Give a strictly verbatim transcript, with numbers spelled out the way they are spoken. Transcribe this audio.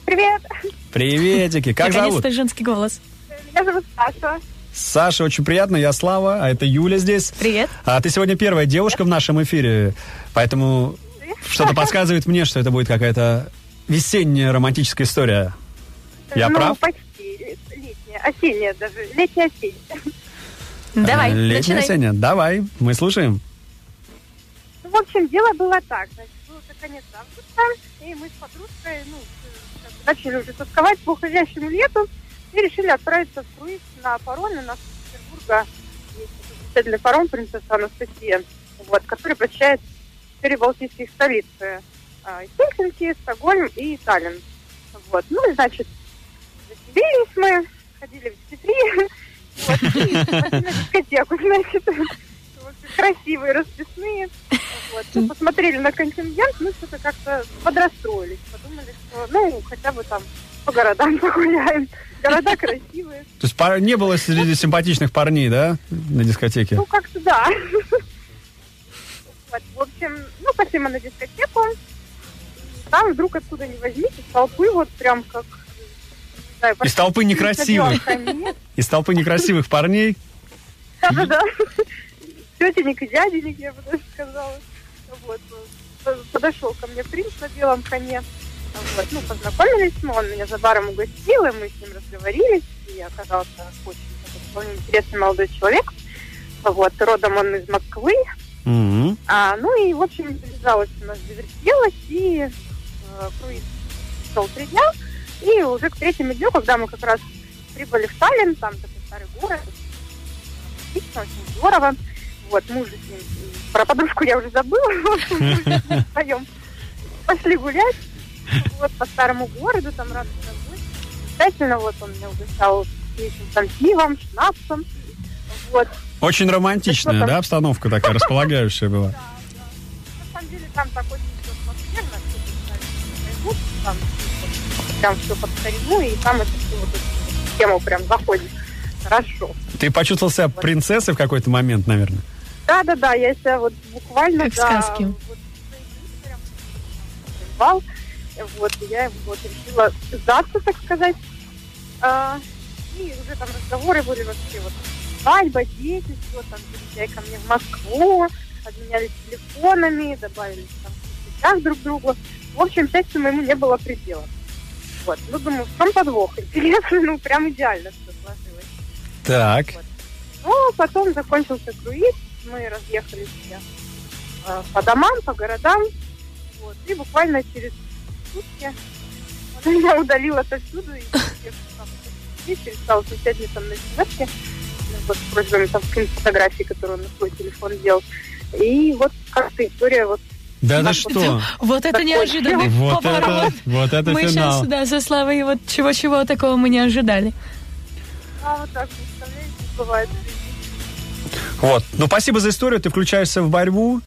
Привет. Приветики. Как зовут? Наконец-то женский голос. Меня зовут Саша. Саша, очень приятно. Я Слава, а это Юля здесь. Привет. А ты сегодня первая девушка в нашем эфире, поэтому что-то подсказывает мне, что это будет какая-то весенняя романтическая история. Я ну, прав? почти. Летняя, осенняя даже. Летняя-осенняя. Давай, Летняя, начинай. осенняя. Давай, мы слушаем. Ну, в общем, дело было так. Значит, был это конец августа, и мы с подружкой, ну, как бы начали уже тосковать по уходящему лету и решили отправиться в круиз на паром. У нас из Петербурга есть замечательный паром «Принцесса Анастасия», вот, который посещает четыре балтийских столицы. Хельсинки, Стокгольм и Таллин. Вот. Ну, и, значит, заселились мы, ходили в Ситри, вот, и пошли на дискотеку, значит, вот, красивые, расписные. Вот. Ну, посмотрели на контингент, мы что-то как-то подрастроились, подумали, что, ну, хотя бы там по городам погуляем. Города красивые. То есть пар- не было среди симпатичных парней, да, на дискотеке? Ну, как-то да. Вот, в общем, ну, пошли мы на дискотеку. Там вдруг откуда ни возьмись, из толпы вот прям как... Не знаю, Из толпы некрасивых. Из толпы некрасивых парней. Да-да-да. Тетенек и дяденек, я бы даже сказала. Вот. Подошел ко мне принц на белом коне. Вот. Ну, познакомились мы, он меня за баром угостил, и мы с ним разговорились. И оказался очень вполне интересный молодой человек. Вот. Родом он из Москвы. Mm-hmm. А, ну и, в общем, завязалось у нас, завертелось, и э, круиз шел три дня, и уже к третьему дню, когда мы как раз прибыли в Таллин, там такой старый город, отлично, очень здорово, вот, мы уже с ним, про подружку я уже забыла, мы вдвоем пошли гулять, вот, по старому городу, там радостно будет, обязательно, вот, он меня угощал там пивом, шнапсом, вот. Очень романтичная, да, обстановка такая, располагающая была? Да, да. На самом деле там так очень все атмосферно, все там прям все под старину, и там это все вот в тему прям заходит. Хорошо. Ты почувствовал себя принцессой в какой-то момент, наверное? Да, да, да, я себя вот буквально... Как в да, сказке. Вот, прям, вот, и я вот решила сдаться, так сказать. А, и уже там разговоры были вообще вот... Свадьба, дети, все, там, приезжай ко мне в Москву, обменялись телефонами, добавились там в сетях друг к другу. В общем, счастью моему не было предела. Вот. Ну, думаю, в чем подвох? Интересно, ну, прям идеально все сложилось. Так. Вот. Ну, потом закончился круиз, мы разъехались все э, по домам, по городам, вот, и буквально через сутки он меня удалил отовсюду, и я перестала отвечать мне там на смс-ки. Вот с просьбами там скинуть фотографии, которые он на свой телефон делал. И вот как-то история вот... Да да что? Вот это неожиданный Вот поворот. это, вот это Мы финал. сейчас, да, со Славой вот чего-чего такого мы не ожидали. А вот так, представляете, бывает. Вот. Ну, спасибо за историю. Ты включаешься в борьбу.